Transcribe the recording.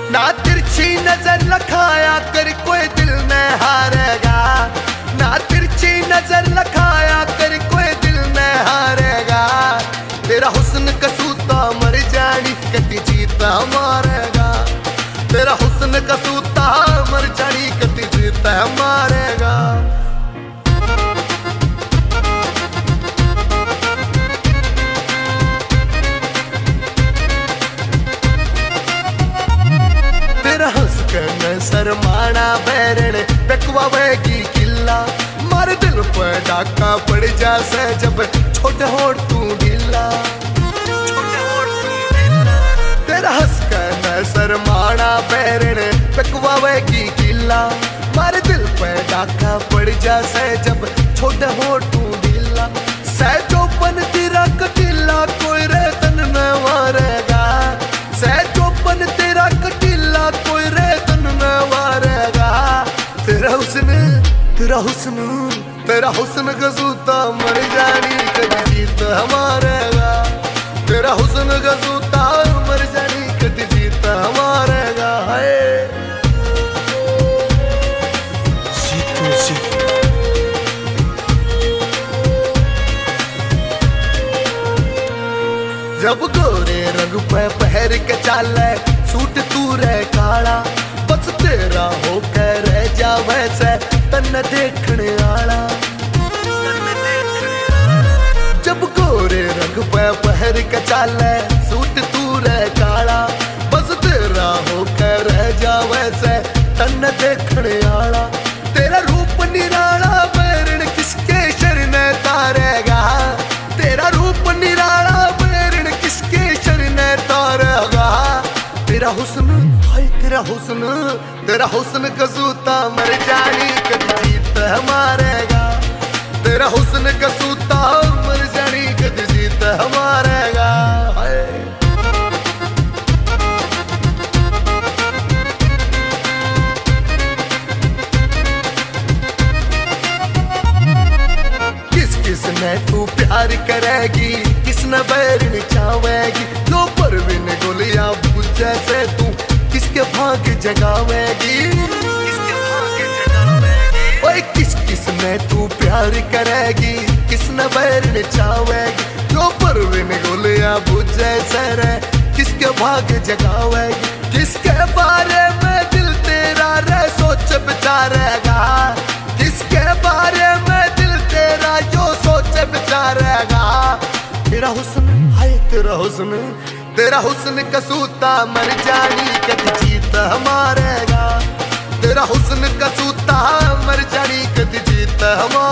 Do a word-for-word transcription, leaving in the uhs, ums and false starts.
ना तिरछी नजर लखाया कर कोई दिल में हारेगा, ना तिरछी नजर लखाया कर कोई दिल में हारेगा। तेरा हुस्न कसूता मर जानी कति जीता मारेगा, तेरा हुस्न कसूता मर जानी कति जीता मारेगा। तेरा हंस कर शर्माना बैरण बेकवा वेगी किला, मारे दिल पर डाका पड़ जासे जब छोटे होठ तू ढीला, छोटे होठ तू ढीला। तेरा हंस कर शर्माना बैरण बेकवा वेगी किला, मारे दिल पर डाका पड़ जासे जब छोटे होठ तू ढीला। सहजोपन तेरा कटीला कोई रे तन न मारेगा, सहजोपन तेरा कटीला कोई रे तन न मारेगा। तेरा हुस्न तेरा हुस्न तेरा हुस्न गजूता मर जानी कभी जीत हमारेगा, तेरा हुस्न गजूता मर जानी कभी जीत हमारेगा। हाय जीतू जी जब गोरे रंग पे पहर के चाले सूट तू रे काला, बस तेरा होकर रह जा वैसे तन देखने आला। जब गोरे रंग पे पहर के चाले सूट तू रे काला, बस तेरा होकर रह जा वैसे तन देखने आला। तेरा रूप निराला बैरण किसके शरण तारेगा, तेरा रूप निराला बैरण किसके शरण तारेगा। तेरा हुस्न हाय तेरा हुस्न तेरा हुस्न कसूता मर जानी कभी जीत हमारेगा, तेरा हुस्न कसूता मर जानी कभी जीत हमारेगा। हाय किस किस ने तू प्यार करेगी, किस न बैरण चावेगी। लो परवीन गोलियां बुझ जैसे तू किसके भाग जगावेगी, किसके भाग जगावेगी। ओए किस किस ने तू प्यार करेगी, किस न बैरण चावेगी। लो परवीन गोलियां बुझ जैसे रे किसके भाग जगावेगी। किसके बारे में दिल तेरा रे सोच विचारेगा, किसके बारे में दिल तेरा जो सोच विचारेगा। तेरा हुस्न हाय तेरा हुस्न तेरा हुस्न कसूता मर जानी कभी जीत हमारेगा, तेरा हुस्न कसूता मर जानी कभी जीत हमारेगा।